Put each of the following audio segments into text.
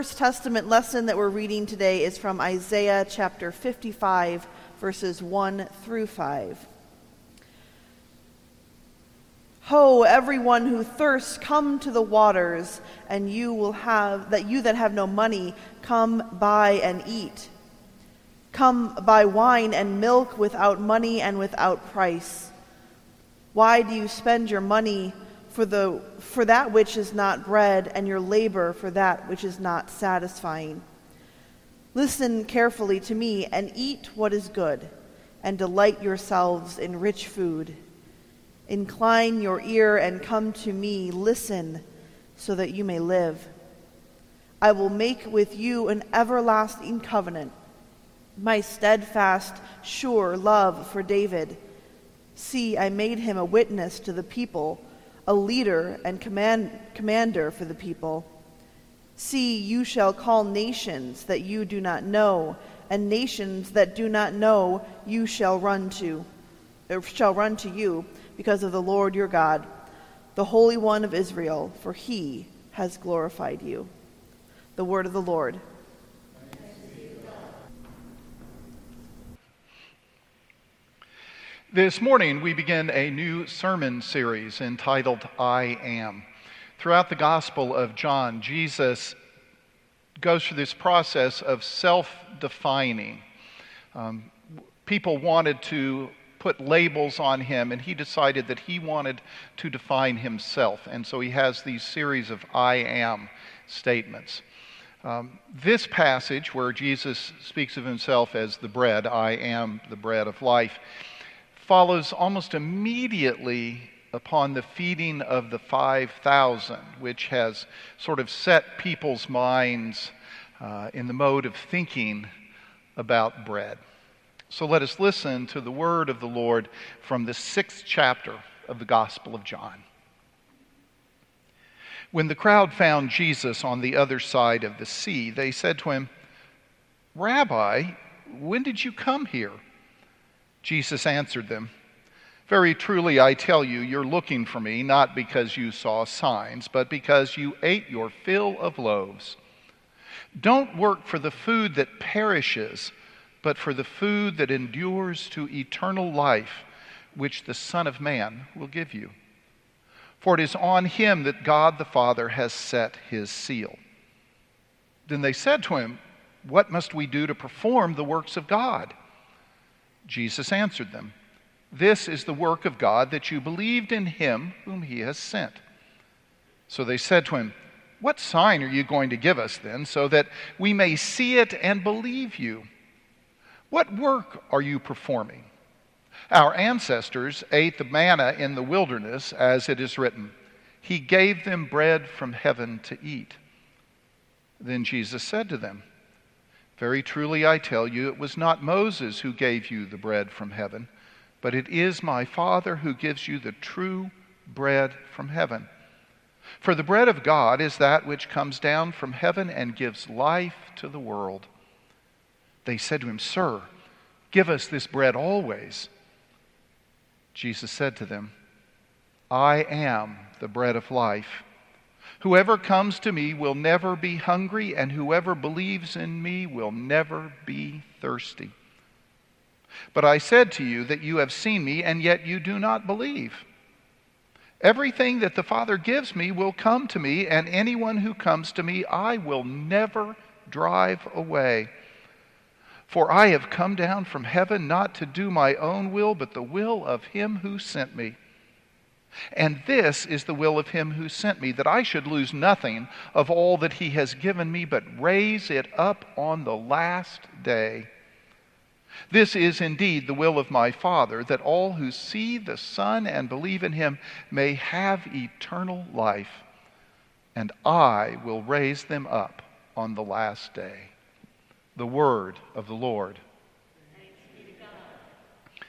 First Testament lesson that we're reading today is from Isaiah chapter 55, verses 1 through 5. Ho, everyone who thirsts, come to the waters, and you that have no money, come buy and eat. Come buy wine and milk without money and without price. Why do you spend your money for that which is not bread, and your labor for that which is not satisfying? Listen carefully to me, and eat what is good, and delight yourselves in rich food. Incline your ear and come to me. Listen, so that you may live. I will make with you an everlasting covenant, my steadfast, sure love for David. See, I made him a witness to the people, a leader and commander for the people. See, you shall call nations that you do not know, and nations that do not know you shall run to you, because of the Lord your God, the Holy One of Israel, for he has glorified you. The word of the Lord. This morning we begin a new sermon series entitled I Am. Throughout the Gospel of John, Jesus goes through this process of self-defining. People wanted to put labels on him, and he decided that he wanted to define himself. And so he has these series of I am statements. This passage where Jesus speaks of himself as the bread, I am the bread of life, follows almost immediately upon the feeding of the 5,000, which has sort of set people's minds in the mode of thinking about bread. So let us listen to the word of the Lord from the 6th chapter of the Gospel of John. When the crowd found Jesus on the other side of the sea, they said to him, "Rabbi, when did you come here?" Jesus answered them, "Very truly I tell you, you're looking for me, not because you saw signs, but because you ate your fill of loaves. Don't work for the food that perishes, but for the food that endures to eternal life, which the Son of Man will give you. For it is on him that God the Father has set his seal." Then they said to him, "What must we do to perform the works of God?" Jesus answered them, "This is the work of God, that you believed in him whom he has sent." So they said to him, "What sign are you going to give us then, so that we may see it and believe you? What work are you performing? Our ancestors ate the manna in the wilderness, as it is written, 'He gave them bread from heaven to eat.'" Then Jesus said to them, "Very truly I tell you, it was not Moses who gave you the bread from heaven, but it is my Father who gives you the true bread from heaven. For the bread of God is that which comes down from heaven and gives life to the world." They said to him, "Sir, give us this bread always." Jesus said to them, "I am the bread of life. Whoever comes to me will never be hungry, and whoever believes in me will never be thirsty. But I said to you that you have seen me, and yet you do not believe. Everything that the Father gives me will come to me, and anyone who comes to me I will never drive away. For I have come down from heaven not to do my own will, but the will of him who sent me. And this is the will of him who sent me, that I should lose nothing of all that he has given me, but raise it up on the last day. This is indeed the will of my Father, that all who see the Son and believe in him may have eternal life, and I will raise them up on the last day." The word of the Lord. Thanks be to God.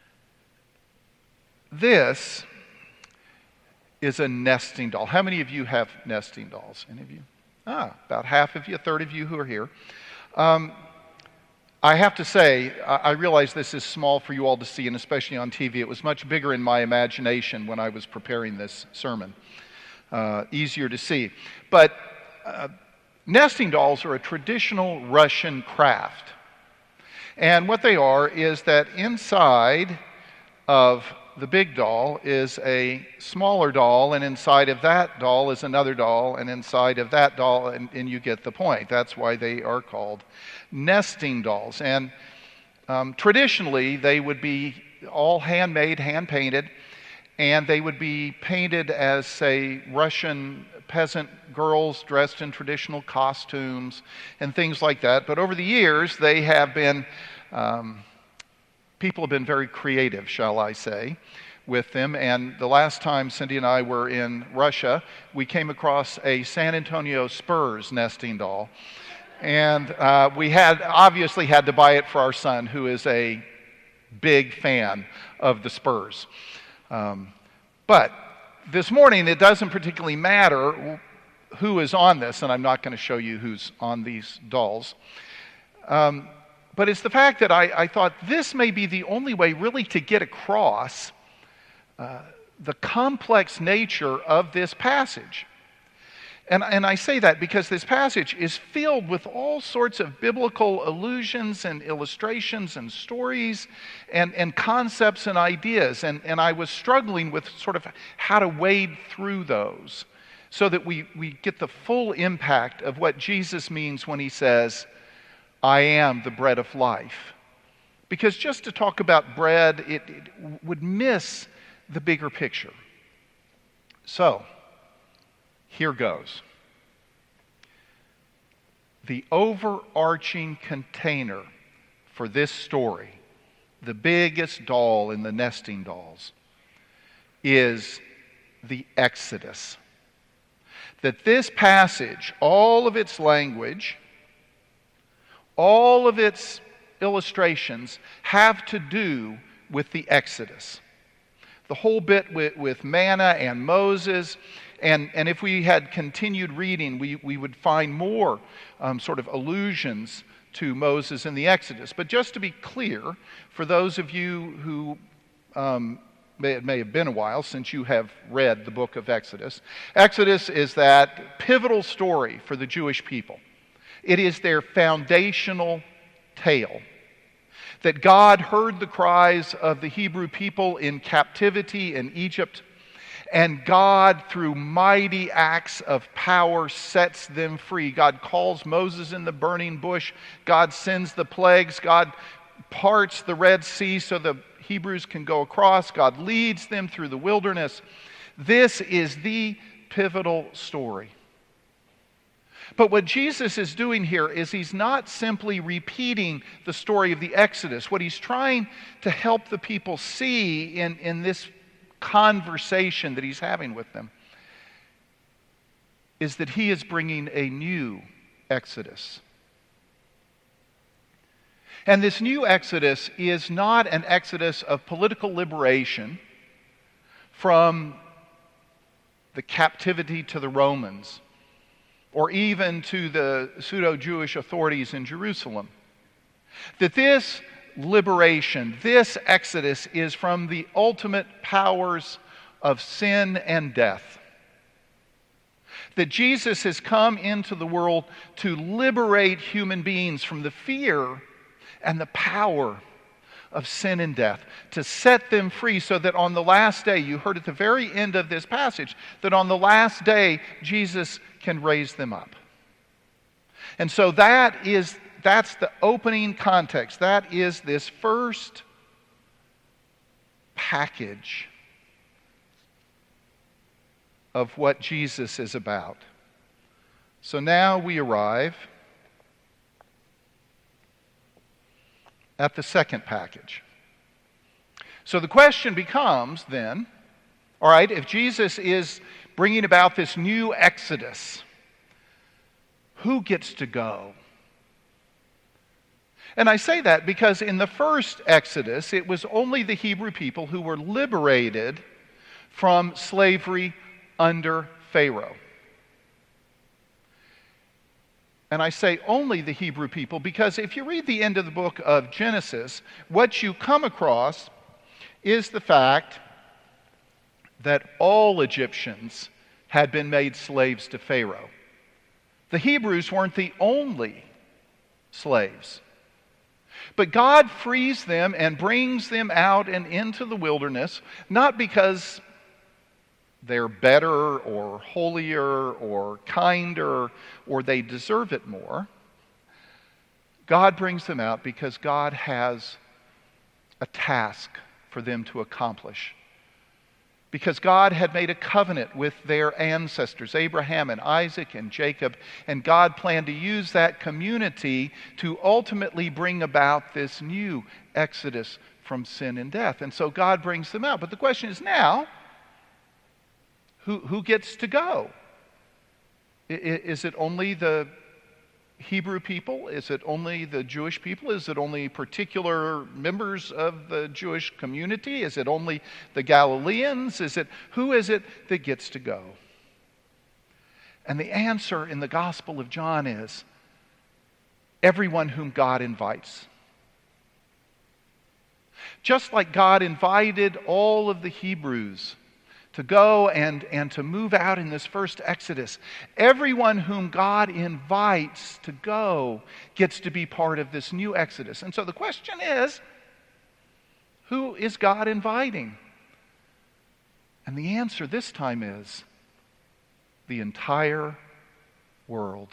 This is a nesting doll. How many of you have nesting dolls? Any of you? About half of you, a third of you who are here. I have to say, I realize this is small for you all to see, and especially on TV. It was much bigger in my imagination when I was preparing this sermon. Easier to see. But Nesting dolls are a traditional Russian craft. And what they are is that inside of the big doll is a smaller doll, and inside of that doll is another doll, and inside of that doll, and you get the point. That's why they are called nesting dolls. And traditionally, they would be all handmade, hand-painted, and they would be painted as, say, Russian peasant girls dressed in traditional costumes and things like that. But over the years, they have been, people have been very creative, shall I say, with them. And the last time Cindy and I were in Russia, we came across a San Antonio Spurs nesting doll. And we had obviously had to buy it for our son, who is a big fan of the Spurs. But this morning, it doesn't particularly matter who is on this, and I'm not going to show you who's on these dolls. But it's the fact that I thought this may be the only way really to get across the complex nature of this passage. And I say that because this passage is filled with all sorts of biblical allusions and illustrations and stories and concepts and ideas. And I was struggling with sort of how to wade through those so that we get the full impact of what Jesus means when he says, I am the bread of life. Because just to talk about bread, it would miss the bigger picture. So, here goes. The overarching container for this story, the biggest doll in the nesting dolls, is the Exodus. That this passage, all of its language, all of its illustrations have to do with the Exodus. The whole bit with manna and Moses. And if we had continued reading, we would find more sort of allusions to Moses and the Exodus. But just to be clear, for those of you who it may have been a while since you have read the book of Exodus, Exodus is that pivotal story for the Jewish people. It is their foundational tale. That God heard the cries of the Hebrew people in captivity in Egypt, and God, through mighty acts of power, sets them free. God calls Moses in the burning bush. God sends the plagues. God parts the Red Sea so the Hebrews can go across. God leads them through the wilderness. This is the pivotal story. But what Jesus is doing here is he's not simply repeating the story of the Exodus. What he's trying to help the people see in this conversation that he's having with them is that he is bringing a new Exodus. And this new Exodus is not an exodus of political liberation from the captivity to the Romans or even to the pseudo-Jewish authorities in Jerusalem. That this liberation, this exodus, is from the ultimate powers of sin and death. That Jesus has come into the world to liberate human beings from the fear and the power of sin and death, to set them free so that on the last day, you heard at the very end of this passage, that on the last day, Jesus can raise them up. And so that's the opening context. That is this first package of what Jesus is about. So now we arrive at the second package. So the question becomes then, all right, if Jesus is bringing about this new exodus, who gets to go? And I say that because in the first exodus, it was only the Hebrew people who were liberated from slavery under Pharaoh. And I say only the Hebrew people because if you read the end of the book of Genesis, what you come across is the fact that all Egyptians had been made slaves to Pharaoh. The Hebrews weren't the only slaves. But God frees them and brings them out and into the wilderness, not because they're better or holier or kinder or they deserve it more. God brings them out because God has a task for them to accomplish. Because God had made a covenant with their ancestors, Abraham and Isaac and Jacob, and God planned to use that community to ultimately bring about this new exodus from sin and death. And so God brings them out. But the question is now, who gets to go? Is it only the Hebrew people? Is it only the Jewish people? Is it only particular members of the Jewish community? Is it only the Galileans? Who is it that gets to go? And the answer in the Gospel of John is everyone whom God invites. Just like God invited all of the Hebrews to go and to move out in this first Exodus, everyone whom God invites to go gets to be part of this new Exodus. And so the question is, who is God inviting? And the answer this time is the entire world.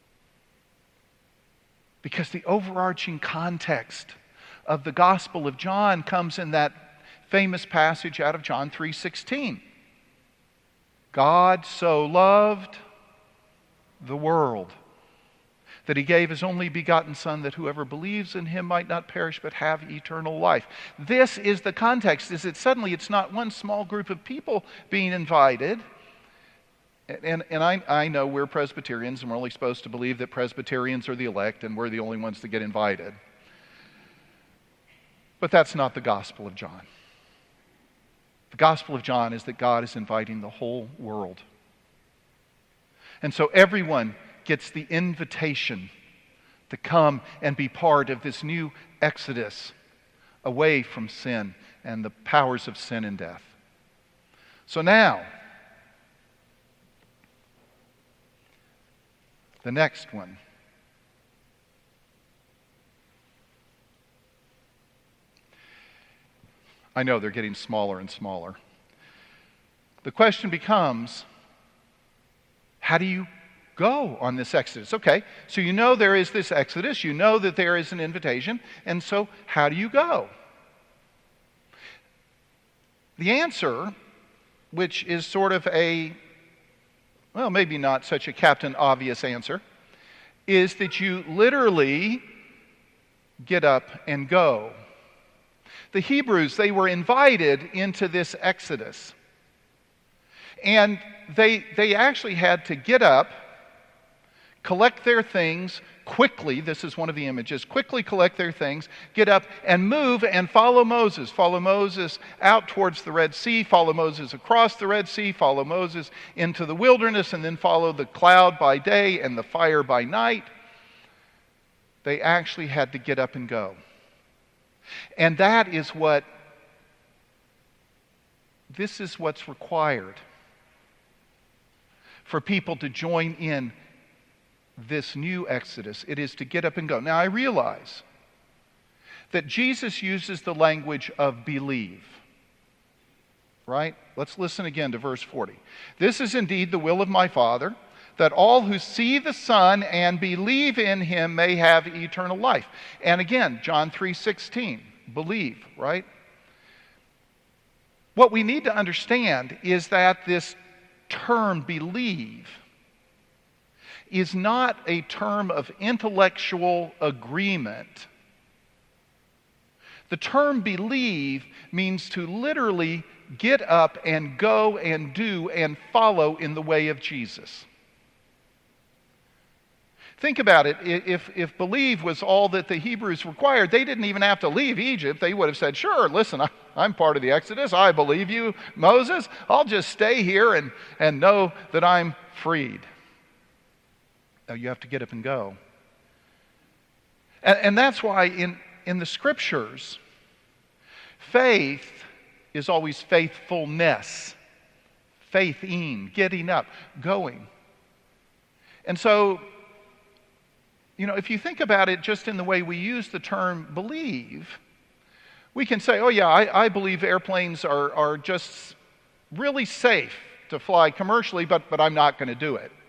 Because the overarching context of the Gospel of John comes in that famous passage out of John 3:16. God so loved the world that he gave his only begotten Son, that whoever believes in him might not perish but have eternal life. This is the context, is that suddenly it's not one small group of people being invited. And I know we're Presbyterians and we're only supposed to believe that Presbyterians are the elect and we're the only ones that get invited. But that's not the Gospel of John. The Gospel of John is that God is inviting the whole world. And so everyone gets the invitation to come and be part of this new exodus away from sin and the powers of sin and death. So now, the next one. I know they're getting smaller and smaller. The question becomes, how do you go on this exodus? Okay, so you know there is this exodus, you know that there is an invitation, and so how do you go? The answer, which is sort of well, maybe not such a Captain Obvious answer, is that you literally get up and go. The Hebrews, they were invited into this exodus. And they actually had to get up, collect their things quickly. This is one of the images. Quickly collect their things, get up and move and follow Moses. Follow Moses out towards the Red Sea, follow Moses across the Red Sea, follow Moses into the wilderness, and then follow the cloud by day and the fire by night. They actually had to get up and go. And this is what's required for people to join in this new exodus. It is to get up and go. Now I realize that Jesus uses the language of believe. Right? Let's listen again to verse 40. This is indeed the will of my Father, that all who see the Son and believe in him may have eternal life. And again, John 3:16, believe, right? What we need to understand is that this term believe is not a term of intellectual agreement. The term believe means to literally get up and go and do and follow in the way of Jesus. Think about it. If believe was all that the Hebrews required, they didn't even have to leave Egypt. They would have said, sure, listen, I'm part of the Exodus. I believe you, Moses. I'll just stay here and know that I'm freed. No, you have to get up and go. And that's why in the Scriptures, faith is always faithfulness. Faith-in, getting up, going. And so, if you think about it just in the way we use the term believe, we can say, oh yeah, I believe airplanes are just really safe to fly commercially, but I'm not going to do it.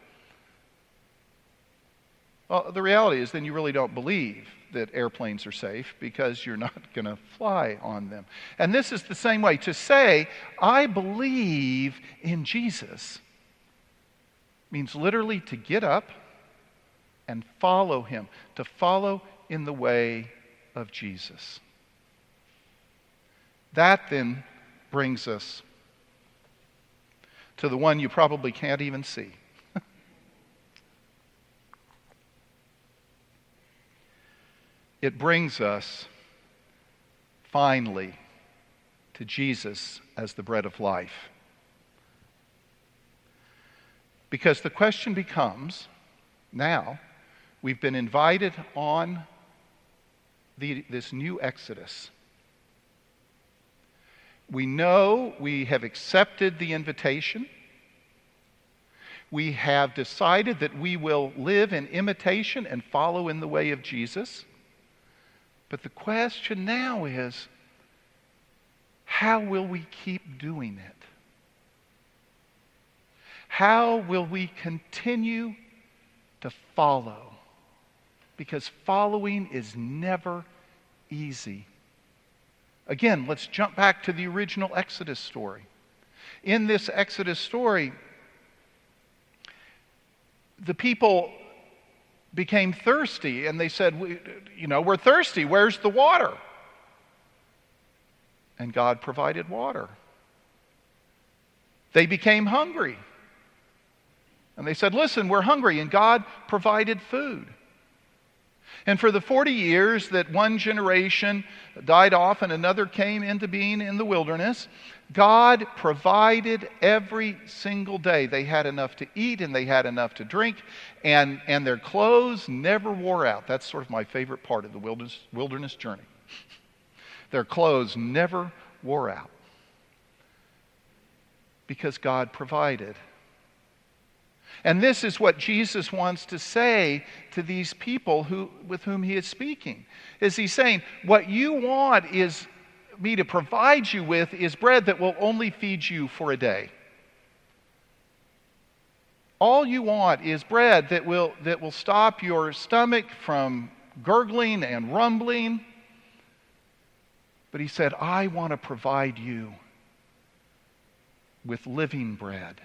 Well, the reality is then you really don't believe that airplanes are safe because you're not going to fly on them. And this is the same way. To say, I believe in Jesus, means literally to get up and follow him, to follow in the way of Jesus. That then brings us to the one you probably can't even see. It brings us finally to Jesus as the bread of life. Because the question becomes, now, we've been invited on this new Exodus. We know we have accepted the invitation. We have decided that we will live in imitation and follow in the way of Jesus. But the question now is, how will we keep doing it? How will we continue to follow? Because following is never easy. Again, let's jump back to the original Exodus story. In this Exodus story, the people became thirsty and they said, we're thirsty. Where's the water? And God provided water. They became hungry. And they said, listen, we're hungry. And God provided food. And for the 40 years that one generation died off and another came into being in the wilderness, God provided every single day. They had enough to eat and they had enough to drink, and their clothes never wore out. That's sort of my favorite part of the wilderness journey. Their clothes never wore out because God provided. And this is what Jesus wants to say to these people with whom he is speaking. Is he's saying, what you want is me to provide you with is bread that will only feed you for a day. All you want is bread that will stop your stomach from gurgling and rumbling. But he said, I want to provide you with living bread.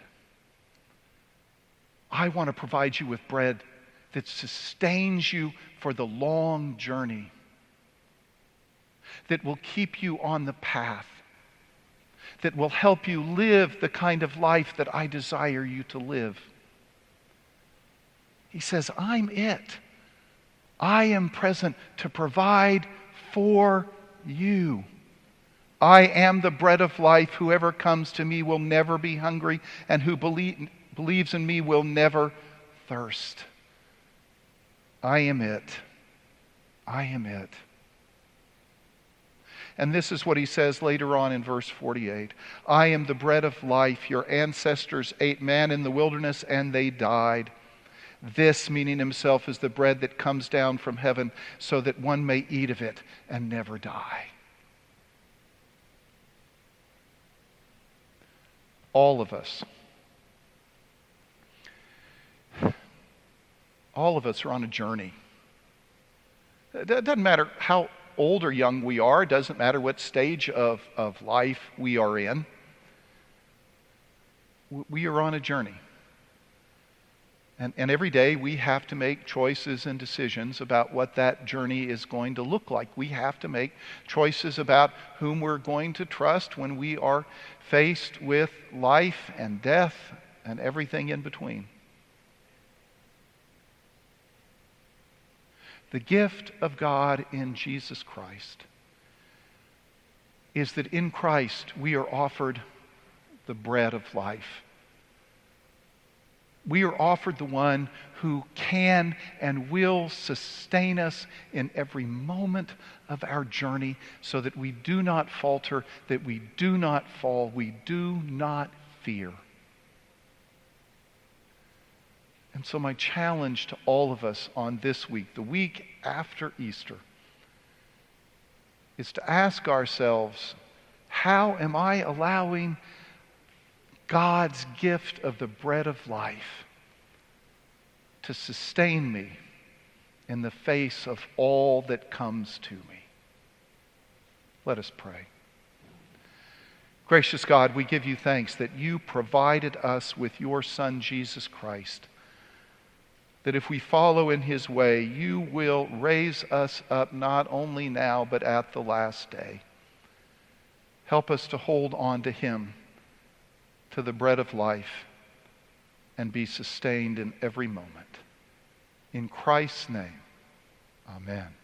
I want to provide you with bread that sustains you for the long journey, that will keep you on the path, that will help you live the kind of life that I desire you to live. He says, I'm it. I am present to provide for you. I am the bread of life. Whoever comes to me will never be hungry, and who believes in me will never thirst. I am it. I am it. And this is what he says later on in verse 48. I am the bread of life. Your ancestors ate manna in the wilderness and they died. This, meaning himself, is the bread that comes down from heaven so that one may eat of it and never die. All of us are on a journey. It doesn't matter how old or young we are. It doesn't matter what stage of life we are in. We are on a journey. And every day we have to make choices and decisions about what that journey is going to look like. We have to make choices about whom we're going to trust when we are faced with life and death and everything in between. The gift of God in Jesus Christ is that in Christ we are offered the bread of life. We are offered the one who can and will sustain us in every moment of our journey so that we do not falter, that we do not fall, we do not fear. And so my challenge to all of us on this week, the week after Easter, is to ask ourselves, how am I allowing God's gift of the bread of life to sustain me in the face of all that comes to me? Let us pray. Gracious God, we give you thanks that you provided us with your Son, Jesus Christ, that if we follow in his way, you will raise us up not only now, but at the last day. Help us to hold on to him, to the bread of life, and be sustained in every moment. In Christ's name, amen.